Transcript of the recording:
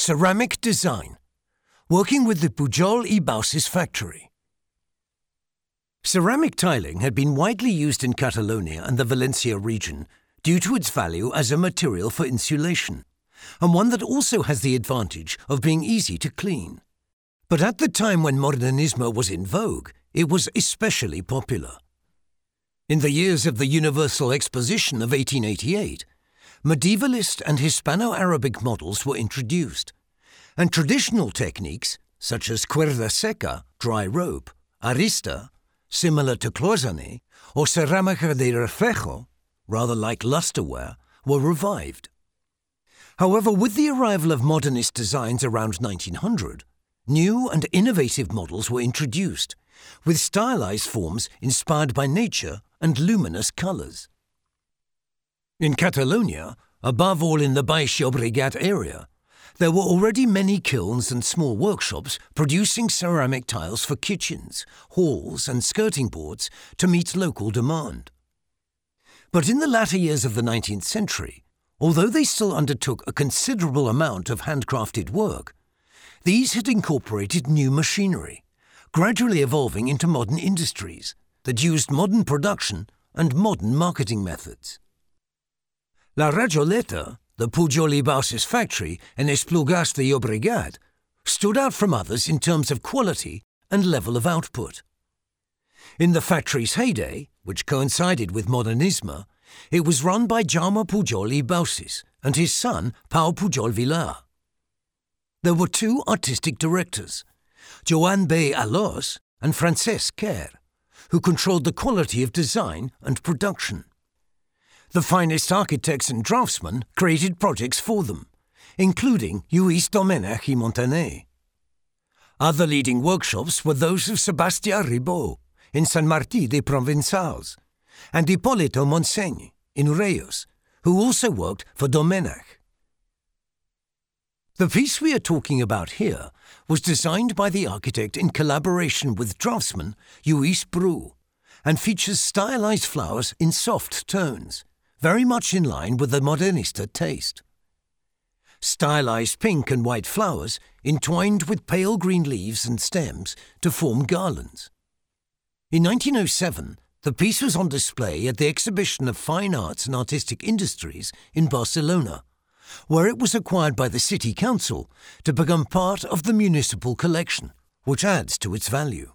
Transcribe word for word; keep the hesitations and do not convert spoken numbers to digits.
Ceramic design, working with the Pujol i Baucis factory. Ceramic tiling had been widely used in Catalonia and the Valencia region due to its value as a material for insulation, and one that also has the advantage of being easy to clean. But at the time when Modernismo was in vogue, it was especially popular. In the years of the Universal Exposition of eighteen eighty-eight, medievalist and Hispano-Arabic models were introduced, and traditional techniques such as cuerda seca, dry rope, arista, similar to cloisonné, or cerámica de reflejo, rather like lusterware, were revived. However, with the arrival of modernist designs around nineteen hundred, new and innovative models were introduced, with stylized forms inspired by nature and luminous colors. In Catalonia, above all in the Baix Llobregat area, there were already many kilns and small workshops producing ceramic tiles for kitchens, halls and skirting boards to meet local demand. But in the latter years of the nineteenth century, although they still undertook a considerable amount of handcrafted work, these had incorporated new machinery, gradually evolving into modern industries that used modern production and modern marketing methods. La Rajoleta, the Pujol i Baucis factory in Esplugas de Llobregat, stood out from others in terms of quality and level of output. In the factory's heyday, which coincided with Modernisme, it was run by Jaume Pujol i Baucis and his son Pau Pujol Villar. There were two artistic directors, Joan B. Alós and Francesc Quer, who controlled the quality of design and production. The finest architects and draftsmen created projects for them, including Lluís Domènech i Montaner. Other leading workshops were those of Sebastià Ribó in Sant Martí de Provençals and Hipólito Montseny in Reus, who also worked for Domènech. The piece we are talking about here was designed by the architect in collaboration with draftsman Lluís Bru and features stylized flowers in soft tones, very much in line with the Modernista taste. Stylized pink and white flowers entwined with pale green leaves and stems to form garlands. In nineteen oh seven, the piece was on display at the Exhibition of Fine Arts and Artistic Industries in Barcelona, where it was acquired by the City Council to become part of the municipal collection, which adds to its value.